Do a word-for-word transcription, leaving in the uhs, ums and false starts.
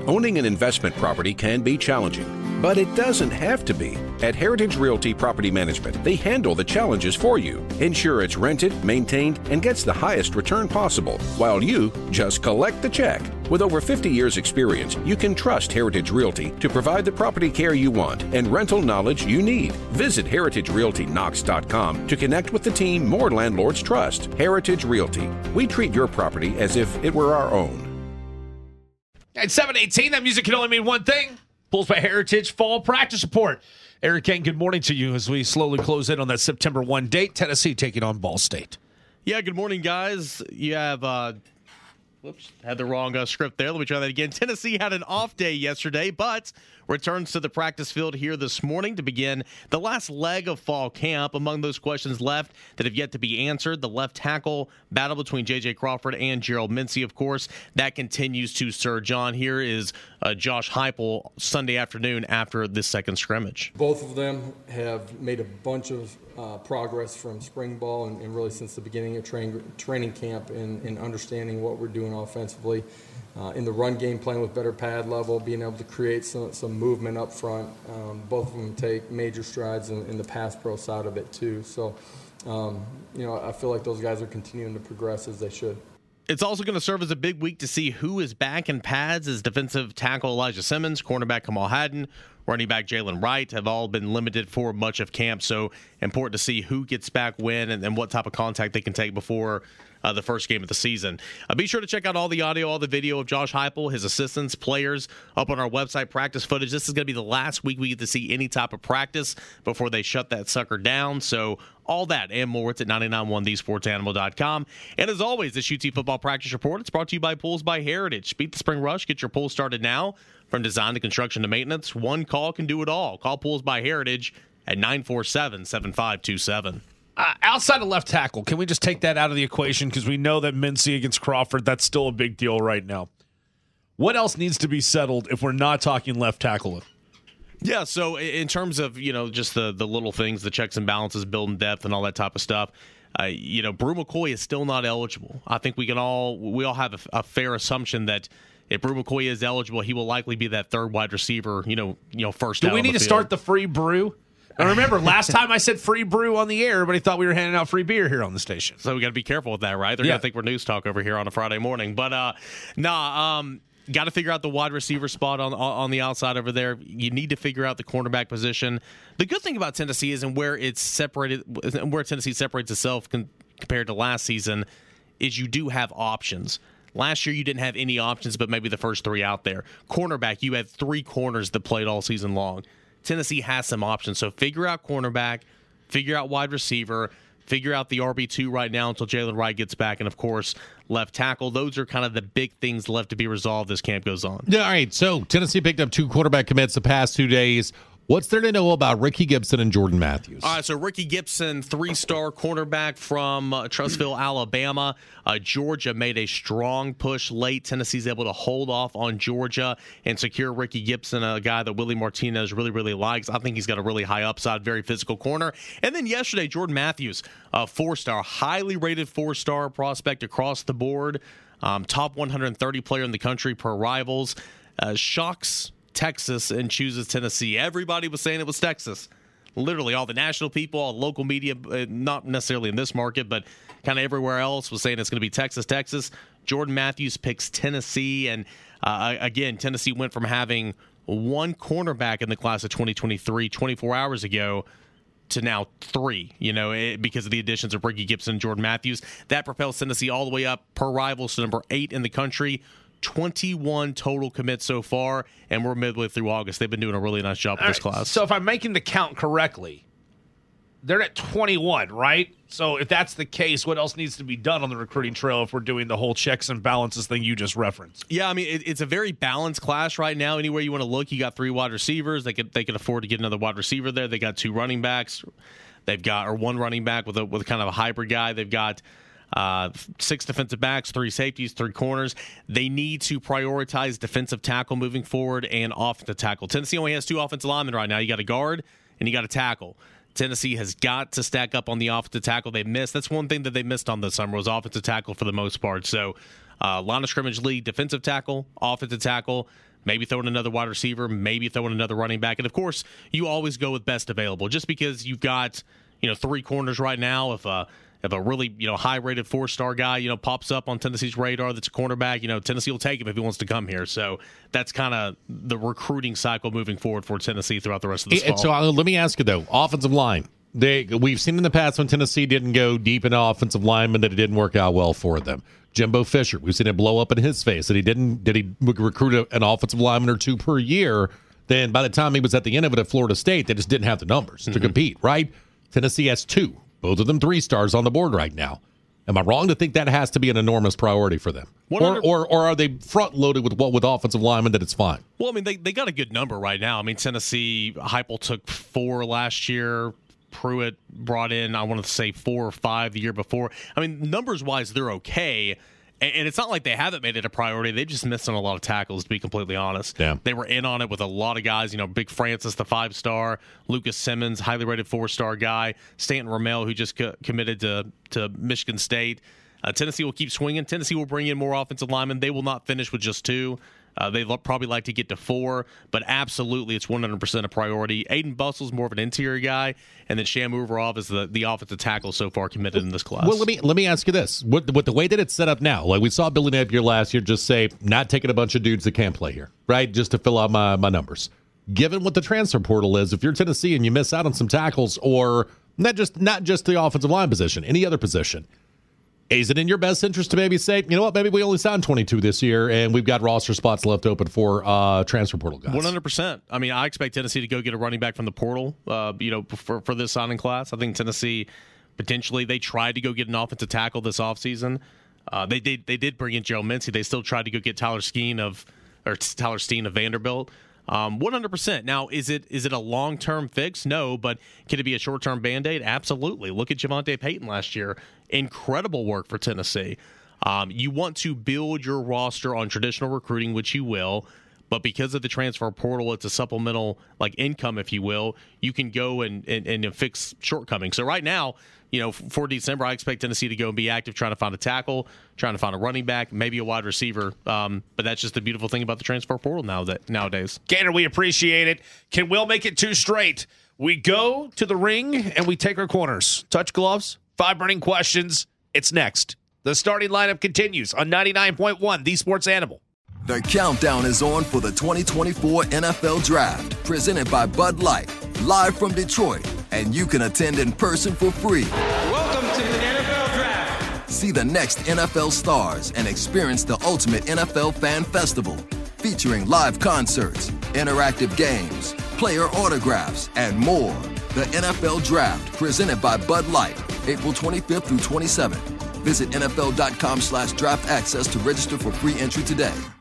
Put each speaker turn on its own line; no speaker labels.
Owning an investment property can be challenging, but it doesn't have to be. At Heritage Realty Property Management, they handle the challenges for you. Ensure it's rented, maintained, and gets the highest return possible, while you just collect the check. With over fifty years experience, you can trust Heritage Realty to provide the property care you want and rental knowledge you need. Visit heritage realty knox dot com to connect with the team more landlords trust. Heritage Realty. We treat your property as if it were our own.
At seven eighteen, that music can only mean one thing. Pools by Heritage Fall Practice Report. Eric Kane, good morning to you as we slowly close in on that September first date. Tennessee taking on Ball State.
Yeah, good morning, guys. You have, uh, whoops, had the wrong uh, script there. Let me try that again. Tennessee had an off day yesterday, but returns to the practice field here this morning to begin the last leg of fall camp. Among those questions left that have yet to be answered, the left tackle battle between J J. Crawford and Gerald Mincy, of course, that continues to surge on. Here is uh, Josh Heupel Sunday afternoon after this second scrimmage.
Both of them have made a bunch of uh, progress from spring ball and, and really since the beginning of train, training camp in, in understanding what we're doing offensively. Uh, in the run game, playing with better pad level, being able to create some, some movement up front. Um, both of them take major strides in, in the pass pro side of it, too. So, um, you know, I feel like those guys are continuing to progress as they should.
It's also going to serve as a big week to see who is back in pads as defensive tackle Elijah Simmons, cornerback Kamal Haddon, running back Jalen Wright have all been limited for much of camp. So important to see who gets back when and, and what type of contact they can take before Uh, the first game of the season. Uh, be sure to check out all the audio, all the video of Josh Heupel, his assistants, players up on our website, practice footage. This is going to be the last week we get to see any type of practice before they shut that sucker down. So all that and more, it's at nine nine one the sports animal dot com. And as always, this U T Football Practice Report, it's brought to you by Pools by Heritage. Beat the spring rush. Get your pool started now. From design to construction to maintenance, one call can do it all. Call Pools by Heritage at nine four seven, seven five two seven.
Uh, outside of left tackle, can we just take that out of the equation? Because we know that Mincy against Crawford, that's still a big deal right now. What else needs to be settled if we're not talking left tackle?
Yeah, so in terms of, you know, just the, the little things, the checks and balances, building depth and all that type of stuff, uh, you know, Brew McCoy is still not eligible. I think we can all, we all have a, a fair assumption that if Brew McCoy is eligible, he will likely be that third wide receiver, you know, you know, first
Do
out
we
on
need
the
to
field.
start the free brew? And remember, last time I said free brew on the air, everybody thought we were handing out free beer here on the station.
So we got to be careful with that, right? They're
Yeah.
going to think we're news talk over here on a Friday morning. But, uh, nah, um, got to figure out the wide receiver spot on on the outside over there. You need to figure out the cornerback position. The good thing about Tennessee is, and where it's separated, where Tennessee separates itself con- compared to last season, is you do have options. Last year, you didn't have any options, but maybe the first three out there. Cornerback, you had three corners that played all season long. Tennessee has some options, so figure out cornerback, figure out wide receiver, figure out the R B two right now until Jalen Wright gets back, and, of course, left tackle. Those are kind of the big things left to be resolved as camp goes on.
Yeah, all right, so Tennessee picked up two quarterback commits the past two days. What's there to know about Ricky Gibson and Jordan Matthews?
All right, so Ricky Gibson, three-star cornerback from uh, Trussville, Alabama. Uh, Georgia made a strong push late. Tennessee's able to hold off on Georgia and secure Ricky Gibson, a guy that Willie Martinez really, really likes. I think he's got a really high upside, very physical corner. And then yesterday, Jordan Matthews, a four-star, highly rated four-star prospect across the board, um, top one hundred thirty player in the country per Rivals. Uh, shocks Texas and chooses Tennessee. Everybody was saying it was Texas. Literally all the national people, all the local media, uh, not necessarily in this market, but kind of everywhere else was saying it's going to be Texas, Texas. Jordan Matthews picks Tennessee. And uh, again, Tennessee went from having one cornerback in the class of twenty twenty-three twenty-four hours ago to now three, you know, it, because of the additions of Ricky Gibson and Jordan Matthews. That propels Tennessee all the way up per Rivals to number eight in the country. twenty-one total commits so far, and we're midway through August. They've been doing a really nice job with this
All right,
class.
So if I'm making the count correctly, they're at twenty-one, right? So if that's the case, what else needs to be done on the recruiting trail if we're doing the whole checks and balances thing you just referenced?
Yeah, I mean, it, it's a very balanced class right now. Anywhere you want to look, you got three wide receivers. They could they could afford to get another wide receiver there. They got two running backs. They've got or one running back with a with kind of a hybrid guy. They've got Uh, six defensive backs, three safeties, three corners. They need to prioritize defensive tackle moving forward and offensive tackle. Tennessee only has two offensive linemen right now. You got a guard and you got a tackle. Tennessee has got to stack up on the offensive tackle. They missed. That's one thing that they missed on this summer was offensive tackle for the most part. So uh, line of scrimmage lead, defensive tackle, offensive tackle. maybe throw in another wide receiver, maybe throw in another running back. And, of course, you always go with best available. Just because you've got, you know, three corners right now, if a, if a really, you know, high-rated four-star guy, you know, pops up on Tennessee's radar that's a cornerback, you know, Tennessee will take him if he wants to come here. So that's kind of the recruiting cycle moving forward for Tennessee throughout the rest of this fall.
So uh, let me ask you, though, offensive line. They We've seen in the past when Tennessee didn't go deep into offensive linemen that it didn't work out well for them. Jimbo Fisher, we've seen it blow up in his face that he didn't did he recruit a, an offensive lineman or two per year. Then by the time he was at the end of it at Florida State, they just didn't have the numbers mm-hmm. to compete, right? Tennessee has two, both of them three stars on the board right now. Am I wrong to think that has to be an enormous priority for them? Or, or or are they front loaded with what with offensive linemen that it's fine?
Well, I mean, they, they got a good number right now. I mean, Tennessee, Heupel took four last year. Pruitt brought in, I want to say, four or five the year before. I mean, numbers-wise, they're okay. And, and it's not like they haven't made it a priority. They've just missed on a lot of tackles, to be completely honest.
Yeah.
They were in on it with a lot of guys. You know, Big Francis, the five-star. Lucas Simmons, highly rated four-star guy. Stanton Ramel, who just co- committed to, to Michigan State. Uh, Tennessee will keep swinging. Tennessee will bring in more offensive linemen. They will not finish with just two. Uh, they'd probably like to get to four, but absolutely it's one hundred percent a priority. Aiden Bustle's more of an interior guy, and then Shamu Uvarov is the, the offensive tackle so far committed in this class.
Well, let me let me ask you this. With, with the way that it's set up now, like we saw Billy Napier last year just say, not taking a bunch of dudes that can't play here, right, just to fill out my, my numbers. Given what the transfer portal is, if you're Tennessee and you miss out on some tackles or not just not just the offensive line position, any other position, is it in your best interest to maybe say, you know what, maybe we only signed twenty-two this year and we've got roster spots left open for uh, transfer portal guys?
one hundred percent. I mean, I expect Tennessee to go get a running back from the portal, uh, you know, for, for this signing class. I think Tennessee, potentially, they tried to go get an offensive tackle this offseason. Uh, they did they did bring in Gerald Mincy. They still tried to go get Tyler Skeen of, or Tyler Steen of Vanderbilt. Um, one hundred percent. Now, is it is it a long-term fix? No, but can it be a short-term Band-Aid? Absolutely. Look at Javonte Payton last year. Incredible work for Tennessee. Um, you want to build your roster on traditional recruiting, which you will, but because of the transfer portal, it's a supplemental like income, if you will. You can go and, and, and fix shortcomings. So right now, you know, for December, I expect Tennessee to go and be active, trying to find a tackle, trying to find a running back, maybe a wide receiver. Um, but that's just the beautiful thing about the transfer portal now that nowadays.
Gator, we appreciate it. Can Will make it two straight? We go to the ring and we take our corners. Touch gloves, five burning questions. It's next. The starting lineup continues on ninety-nine point one, The Sports Animal.
The countdown is on for the twenty twenty-four N F L Draft, presented by Bud Light, live from Detroit, and you can attend in person for free.
Welcome to the N F L Draft.
See the next N F L stars and experience the ultimate N F L fan festival, featuring live concerts, interactive games, player autographs, and more. The N F L Draft, presented by Bud Light, April twenty-fifth through twenty-seventh. Visit N F L dot com slash draft access to register for free entry today.